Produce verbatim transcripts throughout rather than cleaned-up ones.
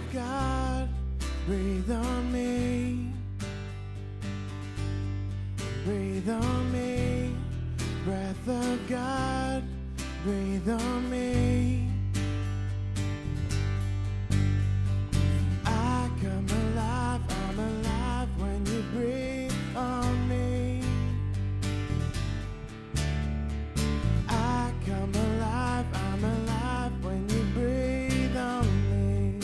of God, breathe on me. Breathe on me. Breath of God, breathe on me. I come alive, I'm alive when you breathe on me. I come alive, I'm alive when you breathe on me.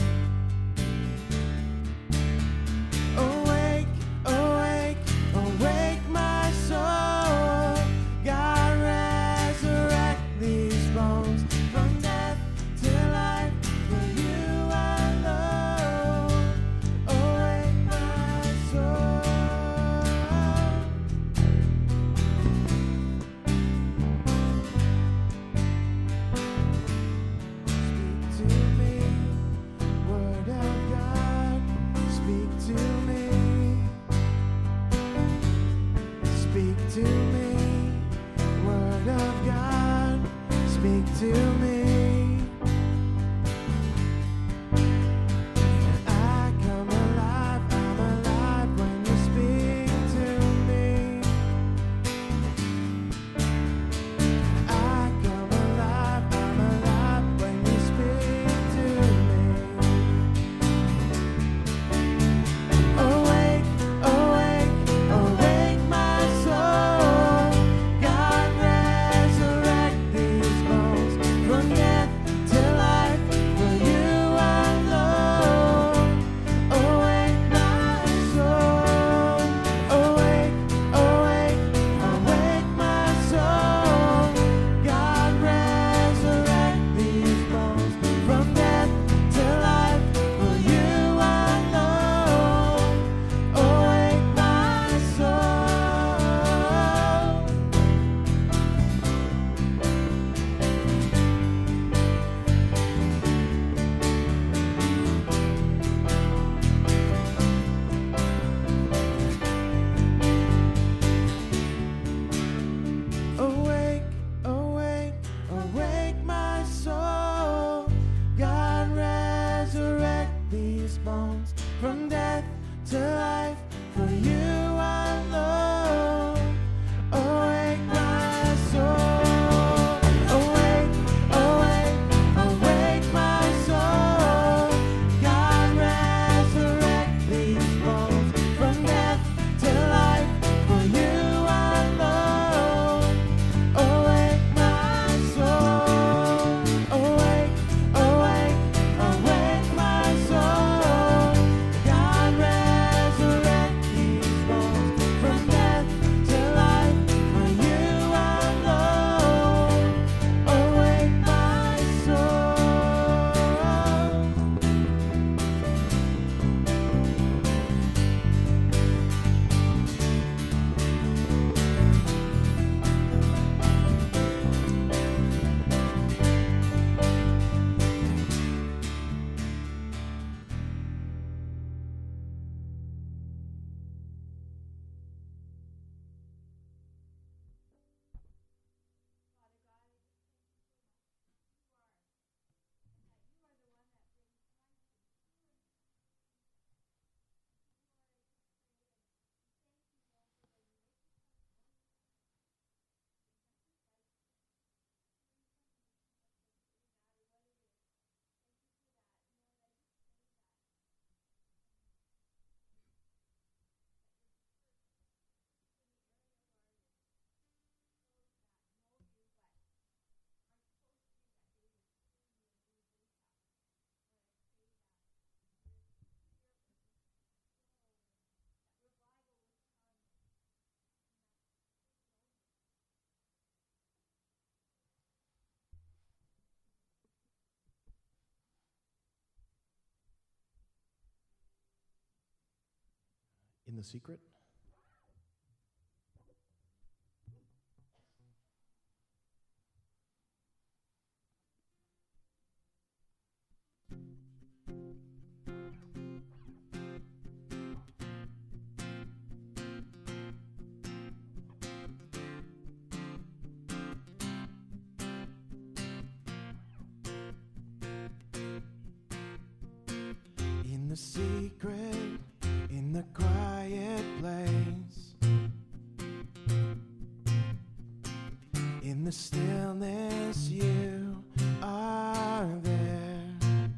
Awake, awake, awake my soul. God resurrect these bones from death to life for you alone. Awake my soul. Speak to me, word of God. Speak to me. Speak to me, word of God. Speak to me. I come alive, I'm alive when you speak to me. I come alive, I'm alive when you speak to me. Awake, awake, awake my soul. God resurrect these bones from death to life for you alone. Awake my soul. Awake, awake, awake my soul. God resurrect these bones from death to life for you alone. Awake my soul. Awake, awake, awake my soul. God resurrect these bones from death to life for you alone. Awake my soul. Awake, awake, awake my soul. God resurrect these bones from death to life for you alone. Awake my soul. Awake, awake, awake my soul. God resurrect these bones from death to life for you alone. Awake my soul. In the secret? the secret, in the quiet place, in the stillness you are there.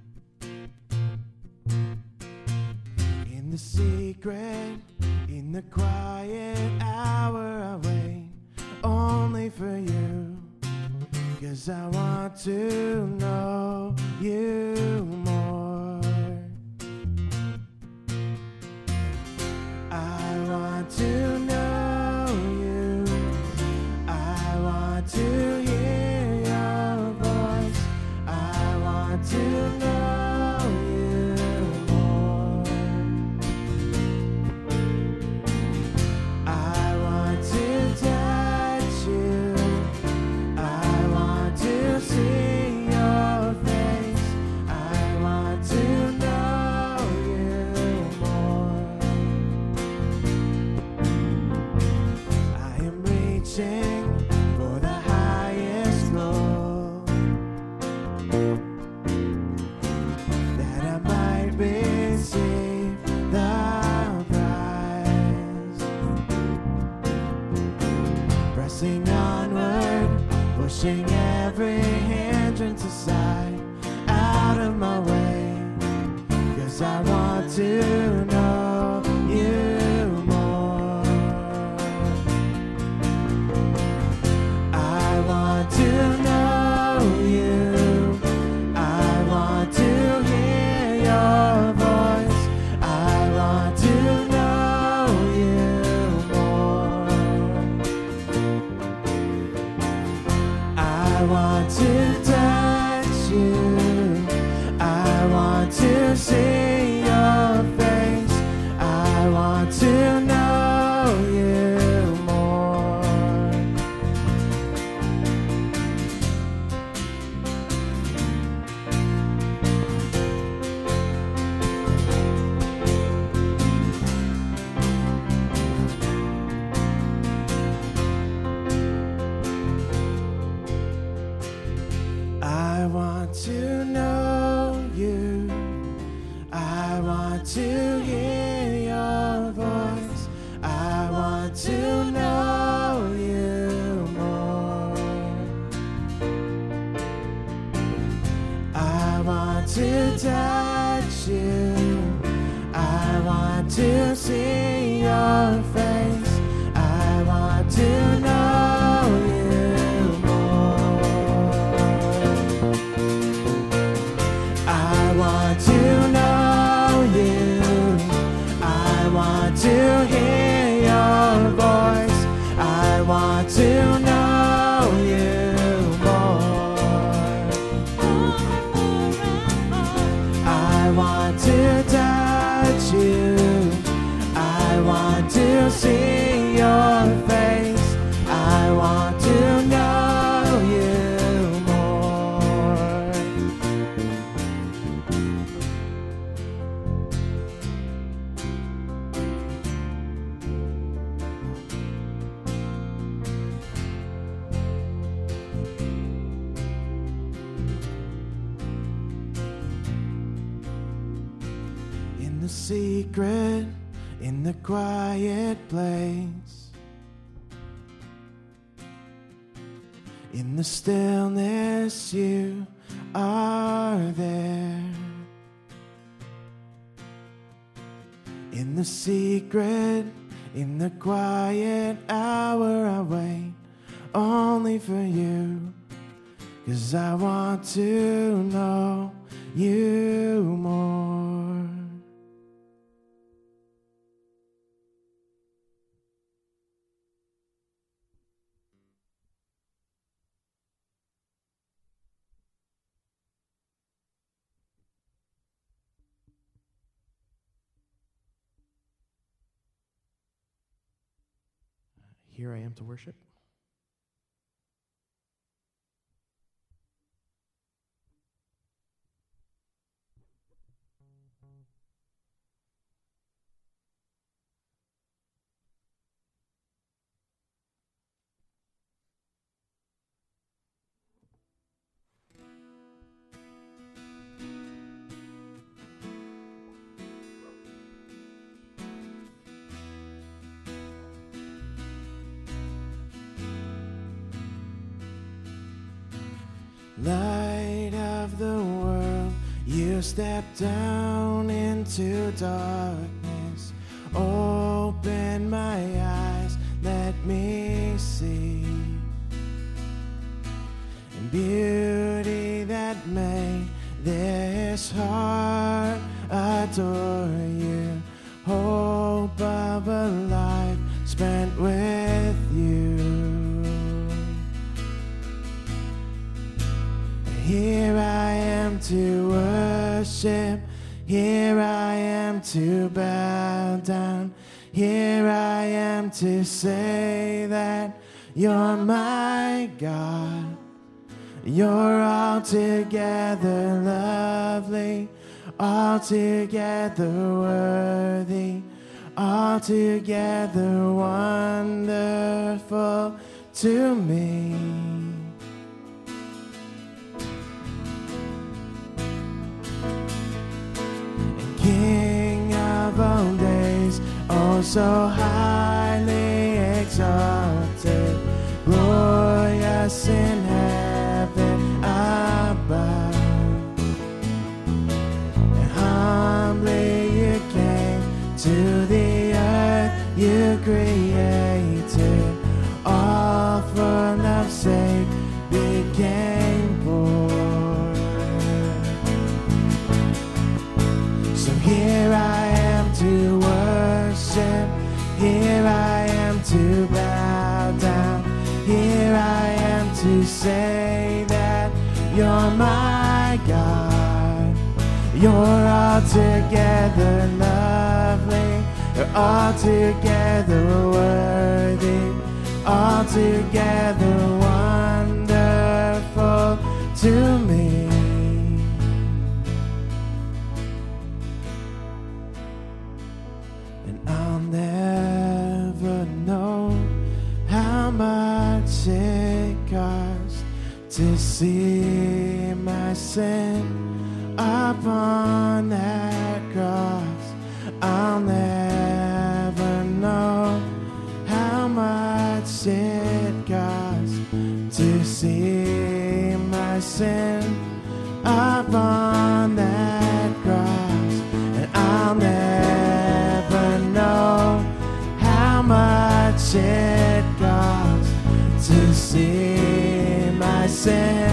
In the secret, in the quiet hour, I wait only for you, 'cause I want to know you more. I want to know you. I want to hear your voice. I want to know you more. I want to touch you. I want to see your face. I want to know you more. I am reaching for the highest goal, that I might receive the prize. Pressing onward, pushing every hindrance aside, out of my way, 'cause I want to know you more. I want to know you. I want to hear your voice. I want to know you more. I want to touch you. I want to see your face. I want to know you more. I want to know you. I want to hear your voice. I want to know you more. I want to touch you. I want to see your face. I want to know you more. I want to know you. I want to hear your voice. I want to know you more. I want to touch you. I want to see your face. I want to know you more. In the secret, in the quiet place, in the stillness you are there. In the secret, in the quiet hour, I wait only for you, 'cause I want to know you more. Here I am to worship. Light of the world, you stepped down into darkness. Open my eyes, let me see. And beauty that made this heart adore you. Hope of a life spent with you. Here I am to worship, here I am to bow down, here I am to say that you're my God. You're altogether lovely, altogether worthy, altogether wonderful to me. King of all days, oh so highly exalted, glorious in heaven above. And humbly you came to the earth you created, all for love's sake became born. Here I am to worship, here I am to bow down, here I am to say that you're my God. You're altogether lovely, you're altogether worthy, altogether wonderful to me. I'll never know how much it costs to see my sin upon that cross. I'll never know how much it costs to see my sin upon that cross. And I'll never know how much it costs to see my sin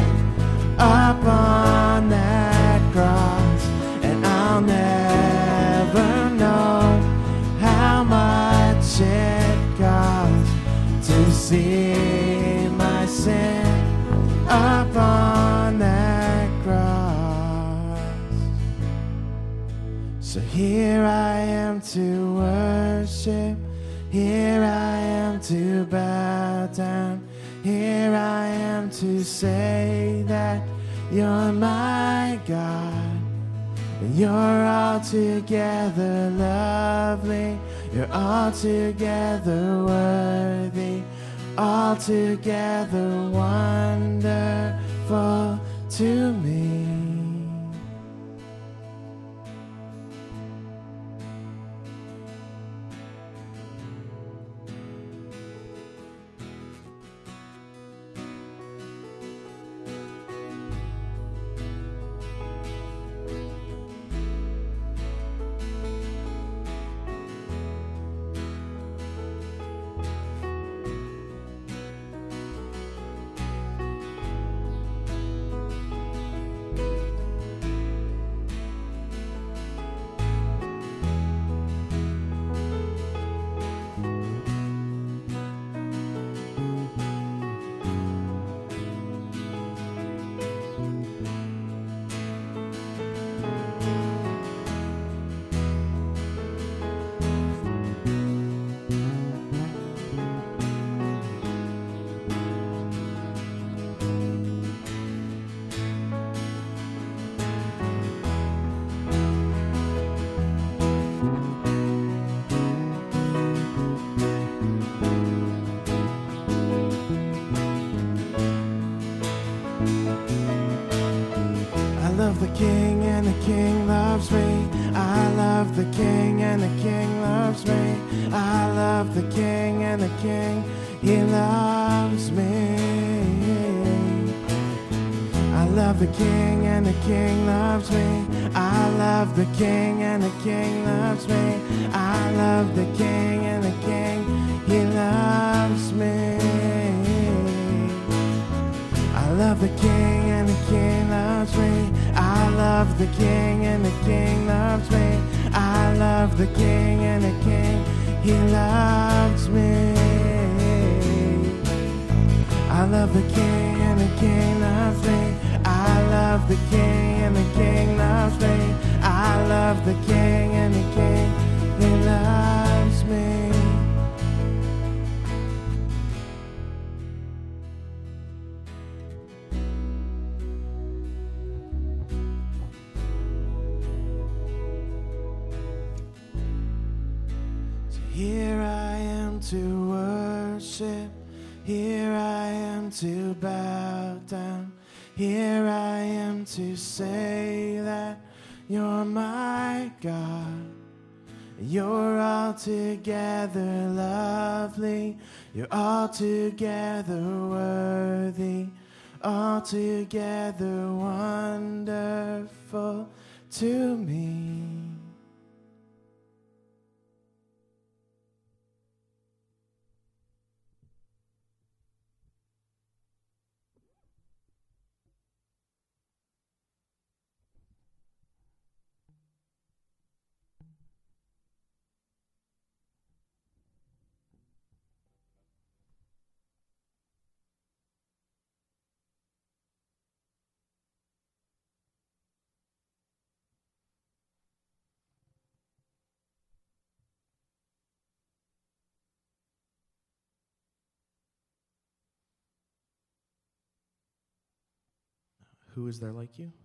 upon that cross. And I'll never know how much it costs to see my sin upon that cross. So here I am to worship, here I am to bow down, here I am to say that you're my God. You're altogether lovely, you're altogether worthy, altogether wonderful to me. love the King and the King loves me. I love the King and the King loves me. I love the King and the King, He loves me. I love the King and the King loves me. I love the King and the King loves me. I love the King and the King, He loves me. I love the King and the King loves me. I love the King and the King loves me. I love the King and the King, He loves me. I love the King and the King loves me. I love the King and the King loves me. I love the King and the King, He loves me. So here I am to worship. Here I am to bow down. Here I am to say that you're my God. You're altogether lovely. You're altogether worthy. Altogether wonderful to me. Who is there like you?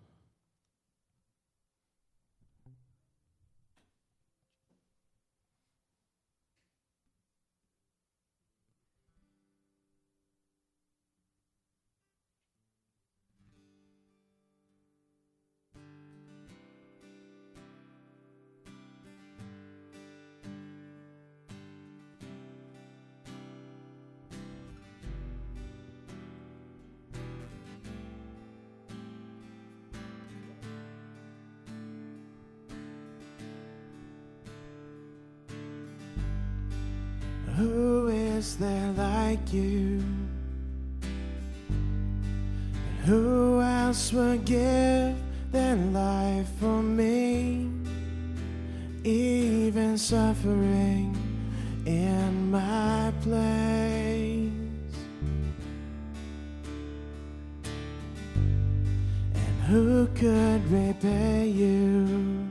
Who is there like you? And who else would give their life for me, even suffering in my place? And who could repay you?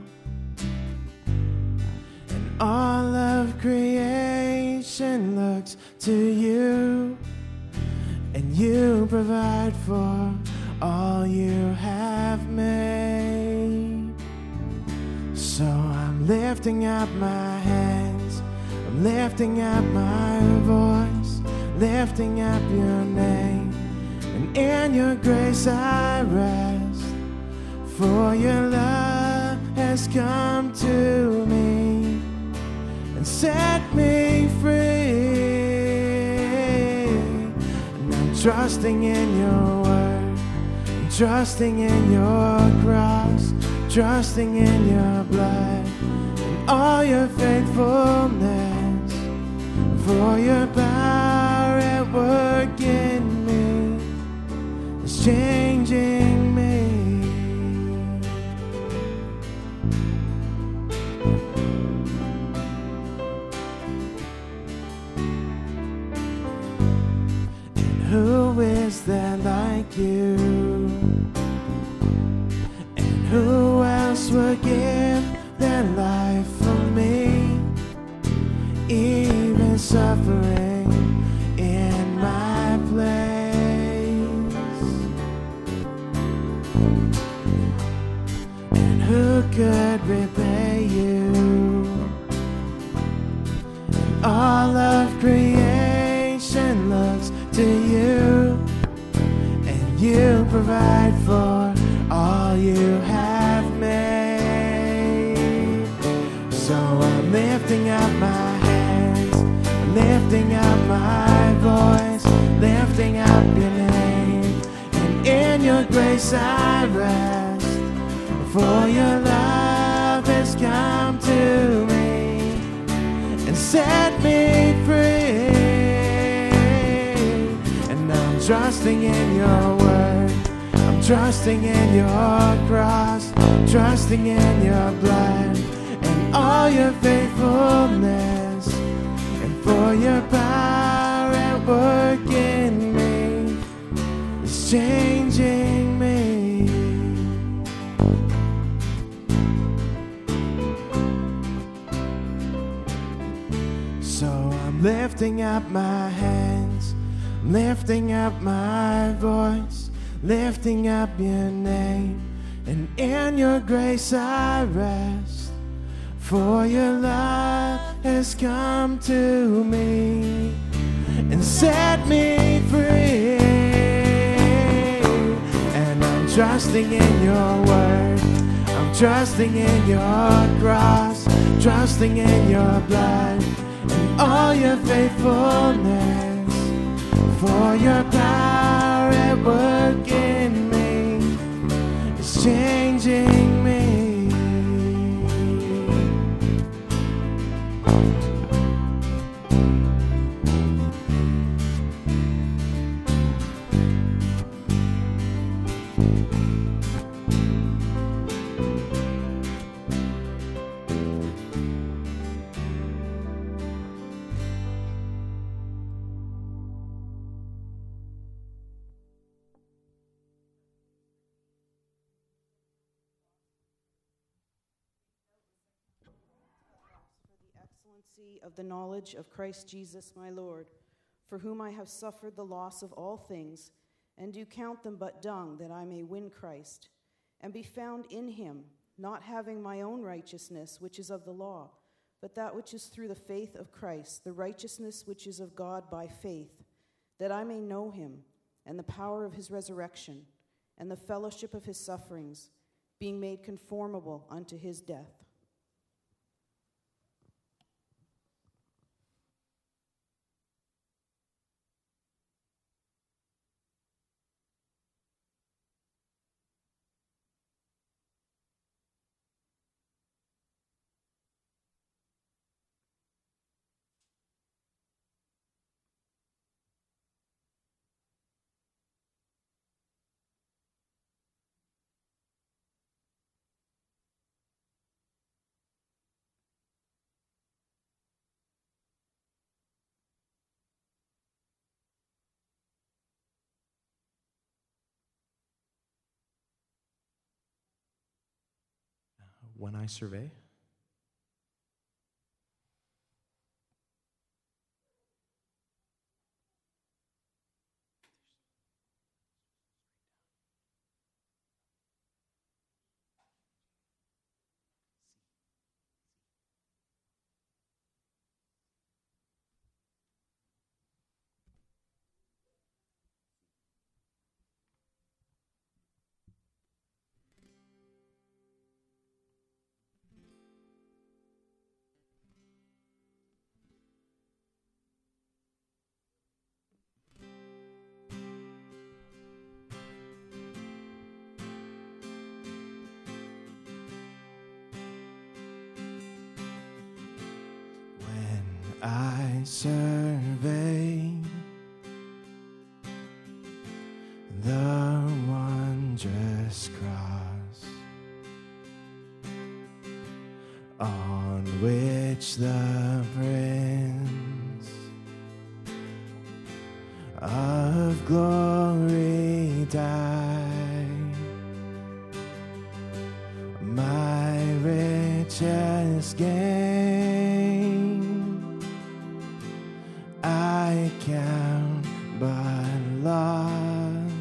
And all of creation looks to you, and you provide for all you have made. So I'm lifting up my hands, I'm lifting up my voice, lifting up your name, and in your grace I rest, for your love has come to me and set me free. And I'm trusting in your word, I'm trusting in your cross, trusting in your blood and all your faithfulness, for your power at work in me is changing me. Who is there like you? And who else would give their life for me, even suffering in my place? And who could repay you? And all of creation looks to you, and you provide for all you have made. So I'm lifting up my hands, I'm lifting up my voice, lifting up your name, and in your grace grace I rest, for your love has come to me and set me free. And I'm trusting in your word, I'm trusting in your cross, trusting in your blood and all your faithfulness, and for your power at work in me is changing me. So I'm lifting up my hands, lifting up my voice, lifting up your name, and in your grace I rest, for your love has come to me and set me free. And I'm trusting in your word, I'm trusting in your cross, trusting in your blood and all your faithfulness, for your power at work in me is changing me. Of the knowledge of Christ Jesus my Lord, for whom I have suffered the loss of all things, and do count them but dung, that I may win Christ, and be found in him, not having my own righteousness, which is of the law, but that which is through the faith of Christ, the righteousness which is of God by faith, that I may know him, and the power of his resurrection, and the fellowship of his sufferings, being made conformable unto his death. When I survey, I survey the wondrous cross on which the Prince of Glory died. My richest gain I count but loss,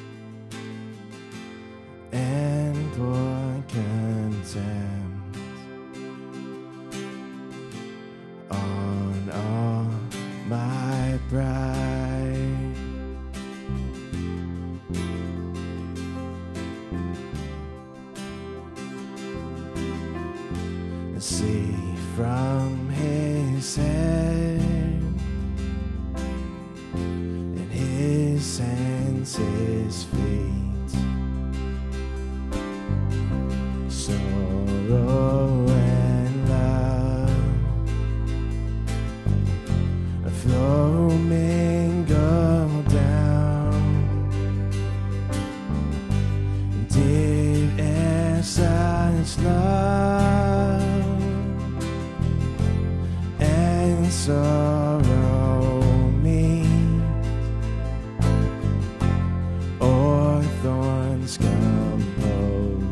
and pour contempt on all my pride. See from his head and his hands, his feet, sorrow meet, or thorns compose,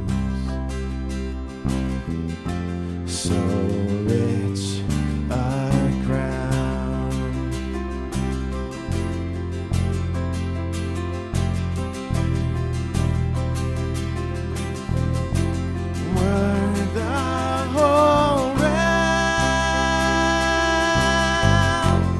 so rich a crown. Were the whole realm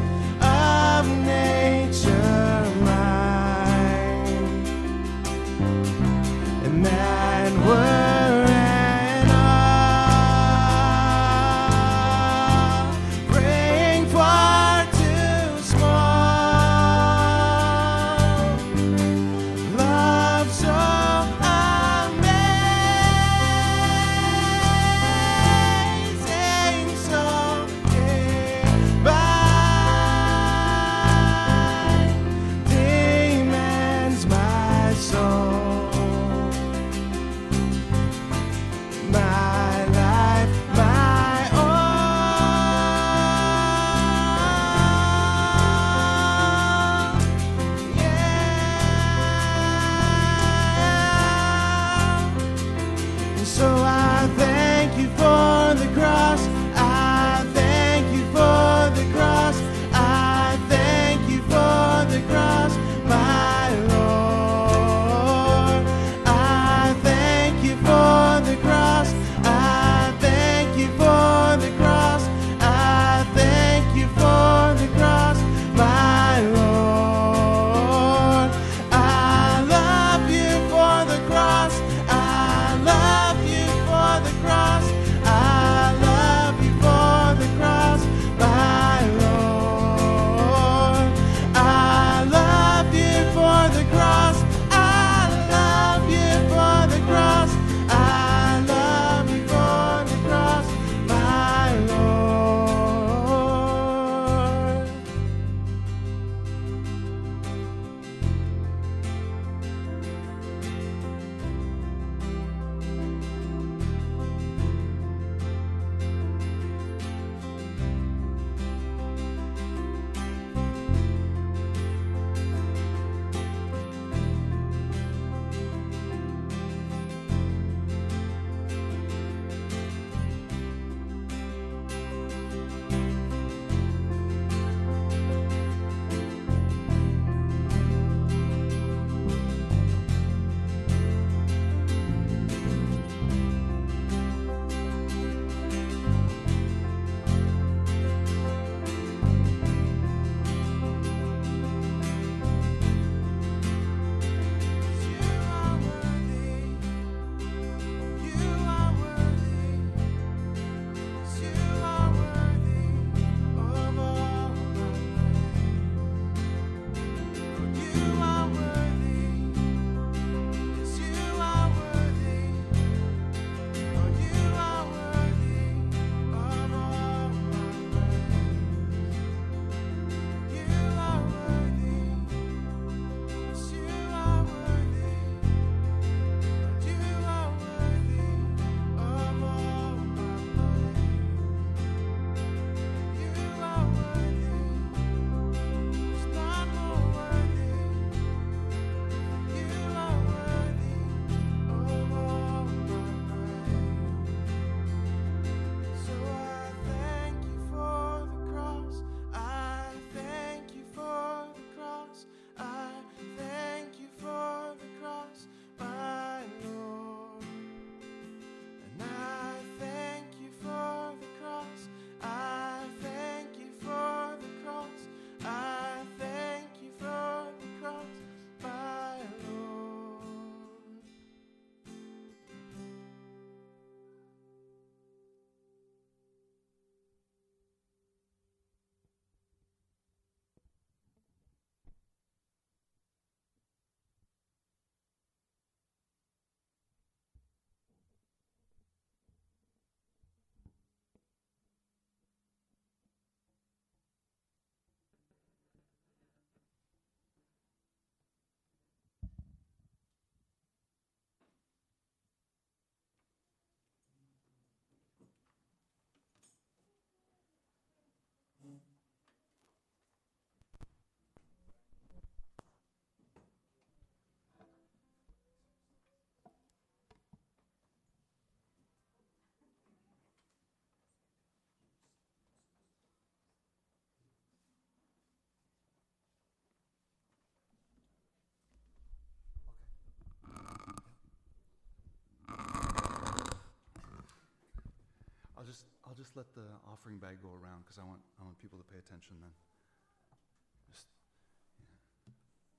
I'll just let the offering bag go around because I want I want people to pay attention then. Just, yeah.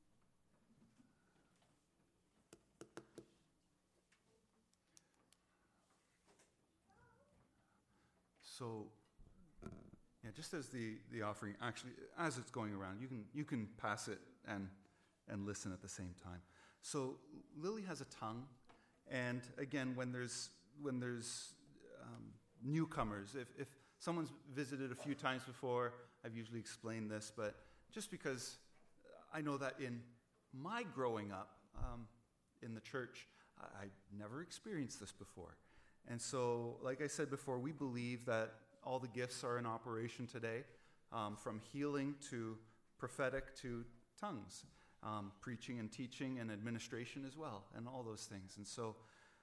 So, yeah, just as the, the offering, actually, as it's going around, you can you can pass it and and listen at the same time. So Lily has a tongue, and again, when there's when there's um, newcomers, if if someone's visited a few times before, I've usually explained this, but just because I know that in my growing up um, in the church, I, I never experienced this before. And so, like I said before, we believe that all the gifts are in operation today, um, from healing to prophetic to tongues, um, preaching and teaching and administration as well, and all those things. And so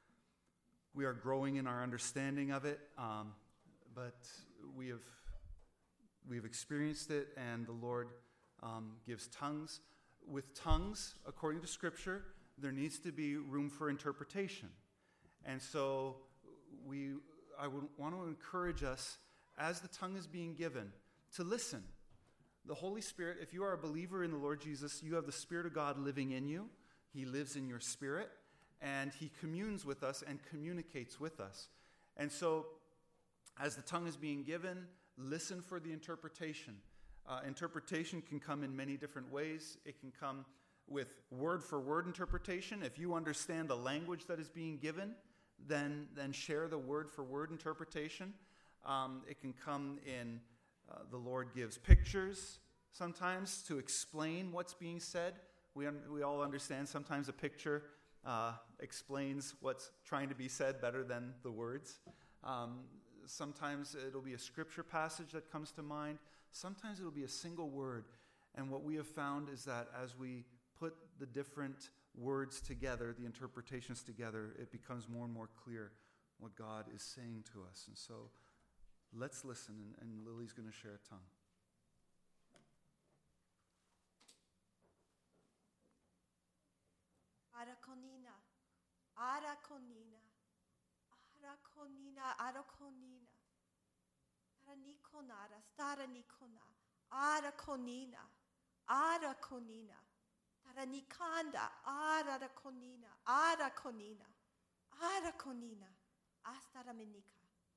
we are growing in our understanding of it, um, but we have we've experienced it, and the Lord um, gives tongues. With tongues, according to Scripture, there needs to be room for interpretation. And so we, I would want to encourage us, as the tongue is being given, to listen. The Holy Spirit, if you are a believer in the Lord Jesus, you have the Spirit of God living in you. He lives in your spirit, and He communes with us and communicates with us. And so, as the tongue is being given, listen for the interpretation. Uh, interpretation can come in many different ways. It can come with word-for-word interpretation. If you understand the language that is being given, then, then share the word-for-word interpretation. Um, it can come in, uh, the Lord gives pictures sometimes to explain what's being said. We, un- we all understand sometimes a picture uh, explains what's trying to be said better than the words. Um, sometimes it'll be a scripture passage that comes to mind. Sometimes it'll be a single word. And what we have found is that as we put the different words together, the interpretations together, it becomes more and more clear what God is saying to us. And so let's listen, and, and Lily's going to share a tongue. Arakonina, Arakonina, Arakonina, Arakonina, Taranikonara, Staranikona, Arakonina, Arakonina, Taranikanda, Arakonina, Arakonina, Arakonina, Astaramenika.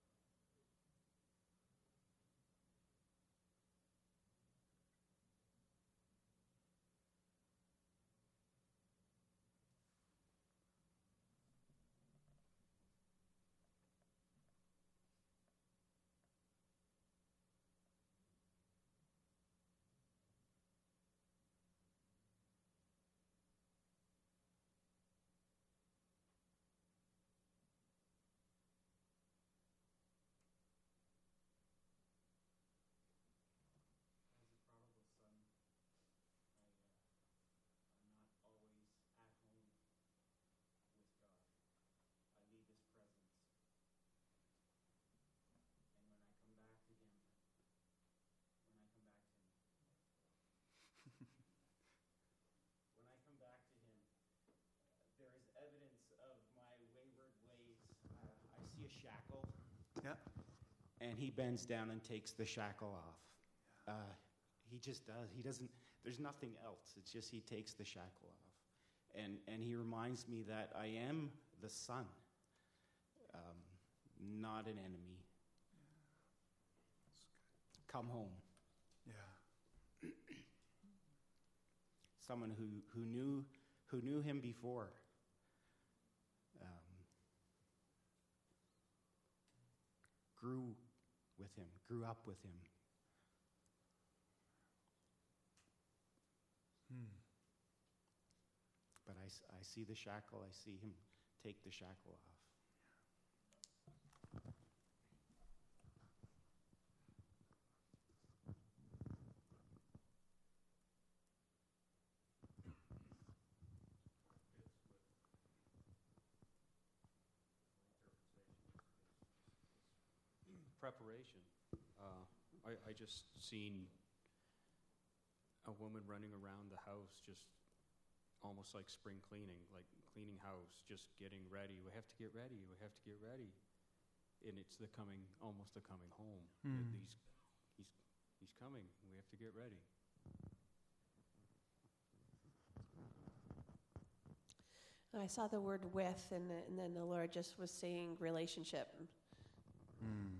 Shackle. Yeah. And he bends down and takes the shackle off. Uh, he just does. He doesn't, there's nothing else. It's just he takes the shackle off. And and he reminds me that I am the son, um, not an enemy. Yeah. Come home. Yeah. Someone who, who knew who knew him before. Grew with him, grew up with him. Hmm. But I, I see the shackle, I see him take the shackle off. Preparation. Uh, I, I just seen a woman running around the house, just almost like spring cleaning, like cleaning house, just getting ready. We have to get ready. We have to get ready. and it's the coming, almost the coming home. Mm. That He's, he's, he's coming. We have to get ready. I saw the word with, and, the, and then the Lord just was saying relationship. Mm.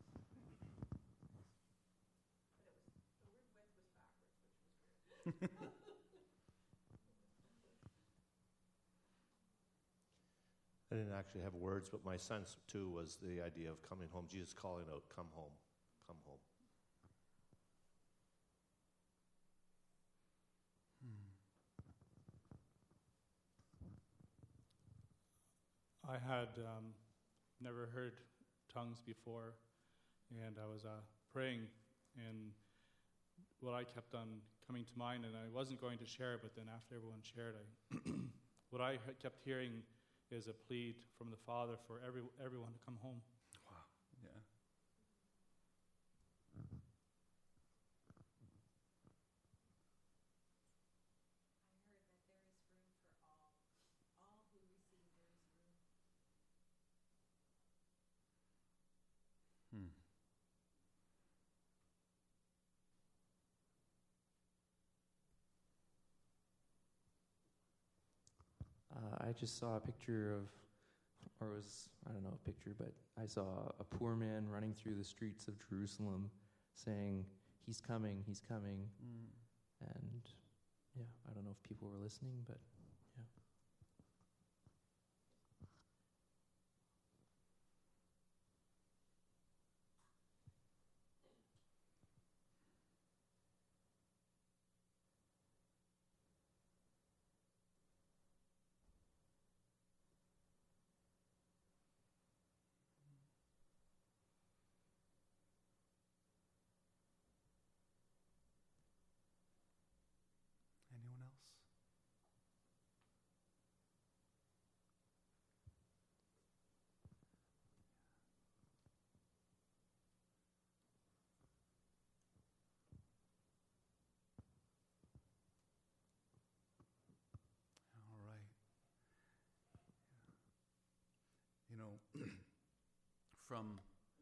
I didn't actually have words, but my sense too was the idea of coming home. Jesus calling out, "Come home, come home." I had um, never heard tongues before, and I was uh, praying, and what I kept on coming to mind, and I wasn't going to share it, but then after everyone shared, I what I had kept hearing is a plead from the Father for every everyone to come home. Wow. Yeah. Hmm. Uh, I just saw a picture of, or it was, I don't know, a picture, but I saw a poor man running through the streets of Jerusalem saying, "He's coming, he's coming." Mm. And yeah, I don't know if people were listening, but yeah. Anyone else? All right. You know, from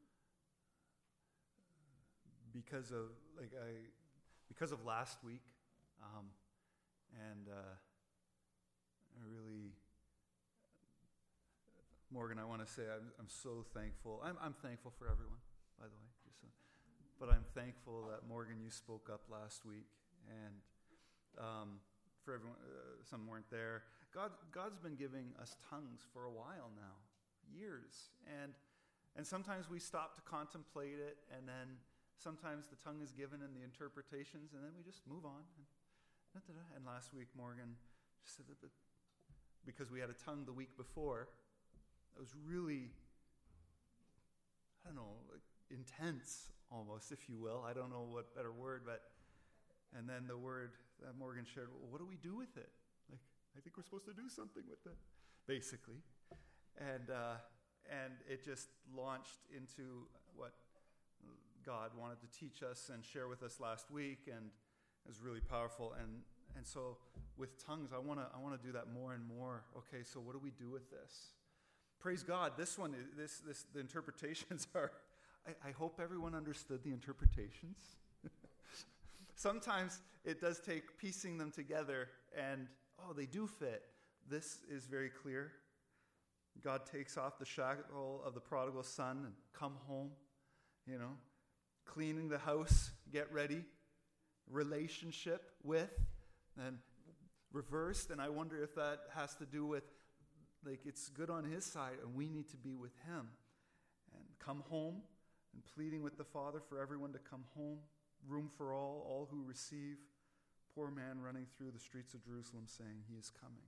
because of like I because of last week, um, and uh, I really, Morgan, I want to say I'm, I'm so thankful. I'm, I'm thankful for everyone, by the way. Just so, but I'm thankful that Morgan, you spoke up last week, and um, for everyone, uh, some weren't there. God, God's been giving us tongues for a while now, years, and and sometimes we stop to contemplate it, and then sometimes the tongue is given in the interpretations, and then we just move on. And, and last week, Morgan just said that because we had a tongue the week before, it was really, I don't know, like intense almost, if you will. I don't know what better word, but, and then the word that Morgan shared, well, what do we do with it? Like, I think we're supposed to do something with it, basically. And, uh, and it just launched into what God wanted to teach us and share with us last week, and it was really powerful. And and so with tongues, I want to I want to do that more and more. Okay, so what do we do with this? Praise God. This one, is, this this the interpretations are. I, I hope everyone understood the interpretations. Sometimes it does take piecing them together, and oh, they do fit. This is very clear. God takes off the shackle of the prodigal son and come home. You know, cleaning the house, get ready. Relationship with, and reversed, and I wonder if that has to do with, like, it's good on his side, and we need to be with him. And come home, and pleading with the Father for everyone to come home, room for all, all who receive. Poor man running through the streets of Jerusalem saying, he is coming.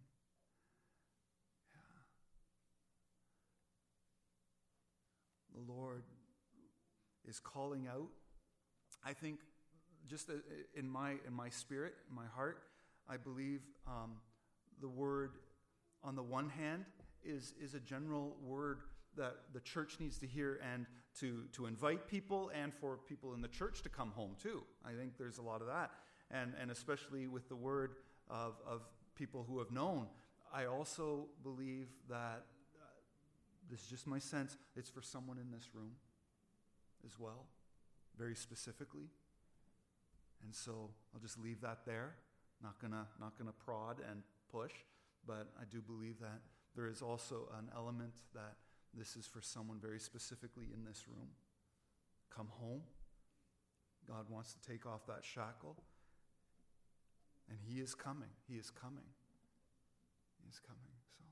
Yeah. The Lord is calling out. I think just in my in my spirit, in my heart, I believe um, the word, on the one hand, is is a general word that the church needs to hear, and to to invite people, and for people in the church to come home too. I think there's a lot of that, and and especially with the word of of people who have known. I also believe that this is just my sense, it's for someone in this room as well, very specifically. And so I'll just leave that there. Not gonna, not gonna prod and push, but I do believe that there is also an element that this is for someone very specifically in this room. Come home. God wants to take off that shackle. And he is coming. He is coming. He is coming. So,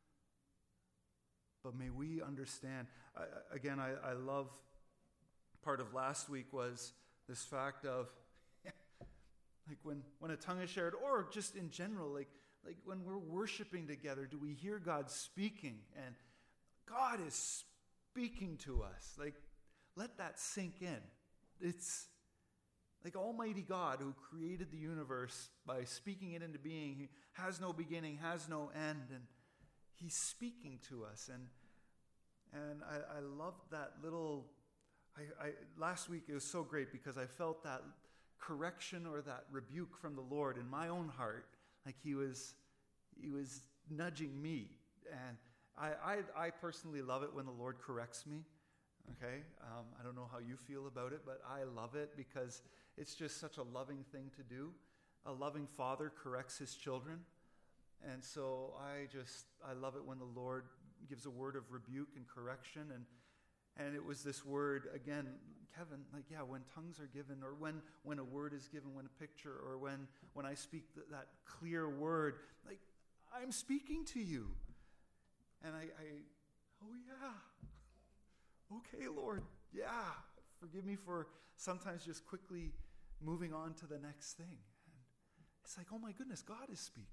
but may we understand, I, again, I, I love, part of last week was this fact of, like when, when a tongue is shared, or just in general, like, like when we're worshiping together, do we hear God speaking? And God is speaking to us. Like, let that sink in. It's like Almighty God who created the universe by speaking it into being. He has no beginning, has no end, and he's speaking to us. And and I, I loved that little, I, I last week it was so great because I felt that correction or that rebuke from the Lord in my own heart, like he was he was nudging me. And I, I, I personally love it when the Lord corrects me. Okay, um, I don't know how you feel about it, but I love it because it's just such a loving thing to do. A loving father corrects his children. And so I just, I love it when the Lord gives a word of rebuke and correction. And and it was this word, again, Kevin, like, yeah, when tongues are given, or when, when a word is given, when a picture, or when, when I speak th- that clear word, like, I'm speaking to you. And I, I oh yeah, okay, Lord, yeah, forgive me for sometimes just quickly moving on to the next thing. And it's like, oh my goodness, God is speaking.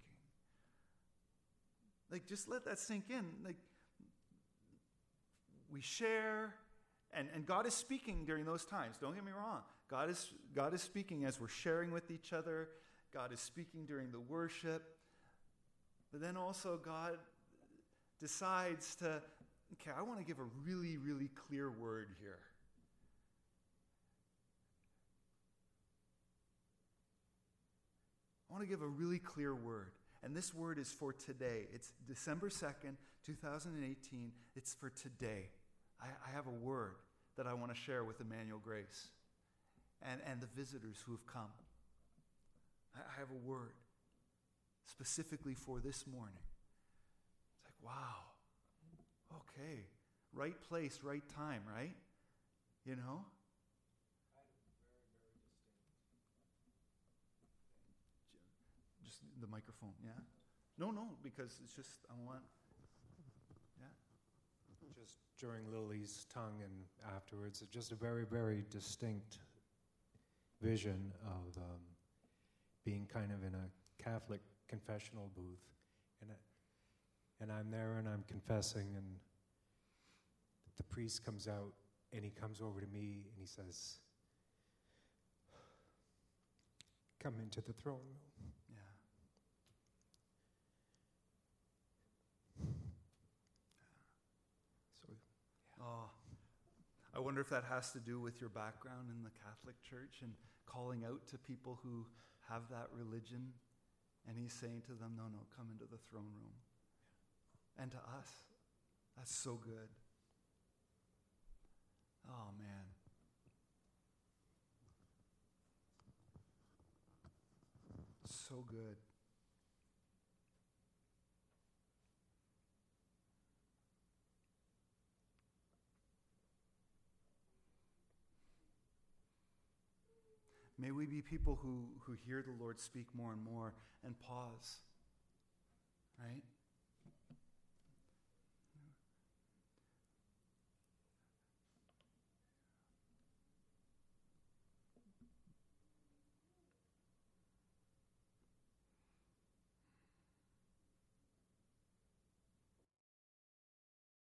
Like, just let that sink in. Like, we share, and, and God is speaking during those times. Don't get me wrong. God is, God is speaking as we're sharing with each other. God is speaking during the worship. But then also God decides to, okay, I want to give a really, really clear word here. I want to give a really clear word. And this word is for today. It's December second, two thousand eighteen. It's for today. I, I have a word that I want to share with Emmanuel Grace and, and the visitors who have come. I, I have a word specifically for this morning. It's like, wow. Okay. Right place, right time, right? You know? Just the microphone, yeah? No, no, because it's just, I want, yeah? Just during Lily's tongue and afterwards, it's just a very, very distinct vision of um, being kind of in a Catholic confessional booth. And, I, and I'm there and I'm confessing, and the priest comes out and he comes over to me and he says, come into the throne room. Yeah. So, yeah. Oh, I wonder if that has to do with your background in the Catholic Church and calling out to people who have that religion. And he's saying to them, no, no, come into the throne room. And to us, that's so good. Oh, man. So good. May we be people who, who hear the Lord speak more and more and pause, right?